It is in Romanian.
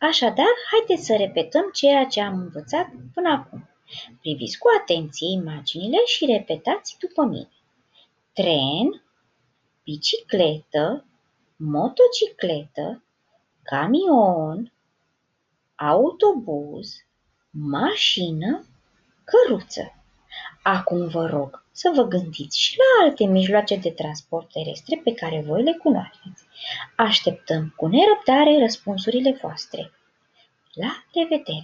Așadar, haideți să repetăm ceea ce am învățat până acum. Priviți cu atenție imaginile și repetați după mine. Tren, bicicletă, motocicletă, camion, autobuz, mașină, căruță. Acum vă rog să vă gândiți și la alte mijloace de transport terestre pe care voi le cunoașteți. Așteptăm cu nerăbdare răspunsurile voastre. La revedere!